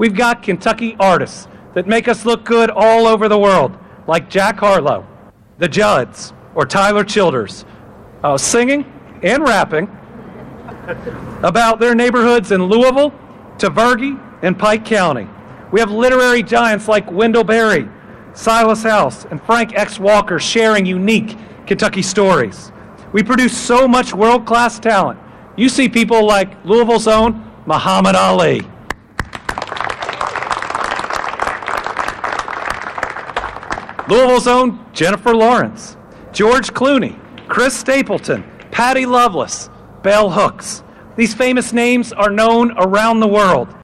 We've got Kentucky artists that make us look good all over the world, like Jack Harlow, the Judds, or Tyler Childers, singing and rapping about their neighborhoods in Louisville, Tvergy, and Pike County. We have literary giants like Wendell Berry, Silas House, and Frank X. Walker sharing unique Kentucky stories. We produce so much world-class talent. You see people like Louisville's own Muhammad Ali. Louisville's own Jennifer Lawrence, George Clooney, Chris Stapleton, Patty Loveless, Bell Hooks. These famous names are known around the world.